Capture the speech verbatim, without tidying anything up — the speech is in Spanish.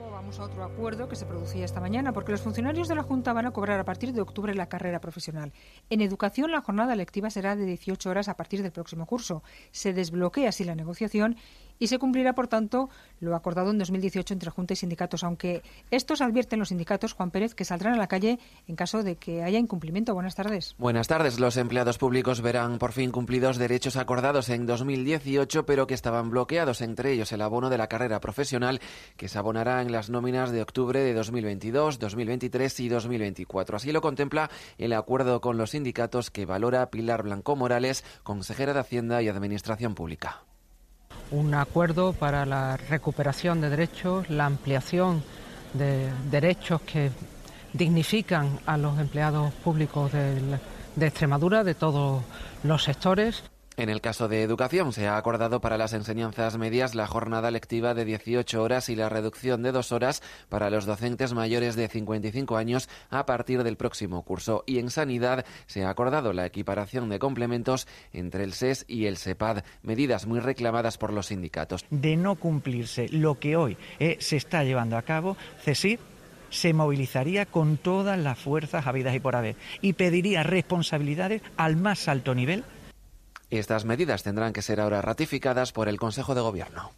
Vamos a otro acuerdo que se producía esta mañana, porque los funcionarios de la Junta van a cobrar a partir de octubre la carrera profesional. En educación, la jornada lectiva será de dieciocho horas a partir del próximo curso. Se desbloquea así la negociación y se cumplirá, por tanto, lo acordado en dos mil dieciocho entre Junta y sindicatos, aunque estos advierten los sindicatos, Juan Pérez, que saldrán a la calle en caso de que haya incumplimiento. Buenas tardes. Buenas tardes. Los empleados públicos verán por fin cumplidos derechos acordados en dos mil dieciocho, pero que estaban bloqueados, entre ellos el abono de la carrera profesional, que se abonará en las nóminas de octubre de dos mil veintidós, dos mil veintitrés y dos mil veinticuatro. Así lo contempla el acuerdo con los sindicatos que valora Pilar Blanco Morales, consejera de Hacienda y Administración Pública. Un acuerdo para la recuperación de derechos, la ampliación de derechos que dignifican a los empleados públicos de, de Extremadura, de todos los sectores. En el caso de educación, se ha acordado para las enseñanzas medias la jornada lectiva de dieciocho horas y la reducción de dos horas para los docentes mayores de cincuenta y cinco años a partir del próximo curso. Y en sanidad se ha acordado la equiparación de complementos entre el S E S y el SEPAD, medidas muy reclamadas por los sindicatos. De no cumplirse lo que hoy eh, se está llevando a cabo, CESID se movilizaría con todas las fuerzas habidas y por haber y pediría responsabilidades al más alto nivel. Estas medidas tendrán que ser ahora ratificadas por el Consejo de Gobierno.